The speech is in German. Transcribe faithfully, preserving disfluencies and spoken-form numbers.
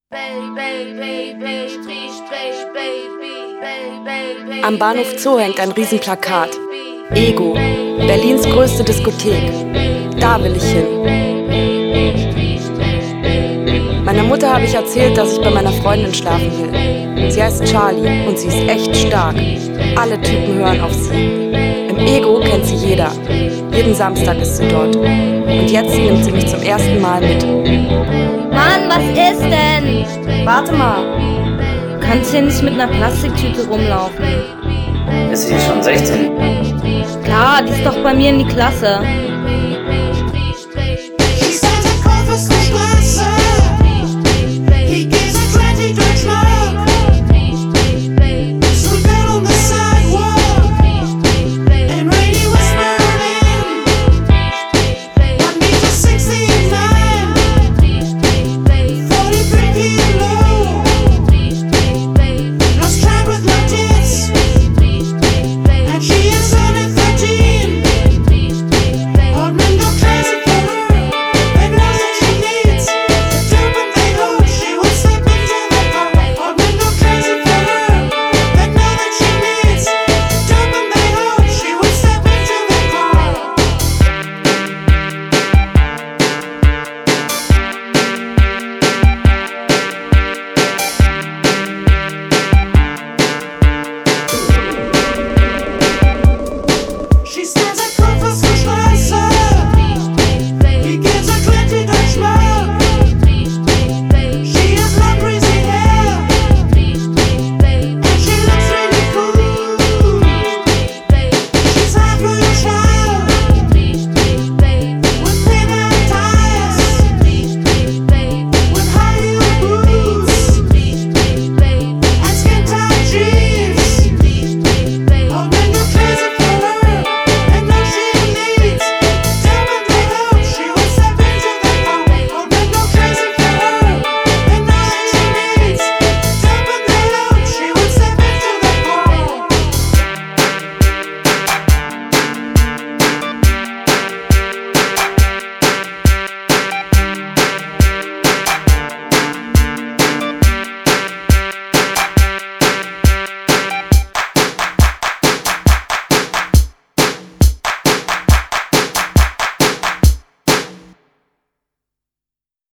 Am Bahnhof Zoo hängt ein Riesenplakat. Ego, Berlins größte Diskothek. Da will ich hin. Meiner Mutter habe ich erzählt, dass ich bei meiner Freundin schlafen will. Sie heißt Charlie und sie ist echt stark. Alle Typen hören auf sie. Im Ego kennt sie jeder. Jeden Samstag ist sie dort. Und jetzt nimmt sie mich zum ersten Mal mit. Mann, was ist denn? Warte mal. Du kannst hier nicht mit einer Plastiktüte rumlaufen. Ist sie schon sechzehn? Klar, die ist doch bei mir in die Klasse.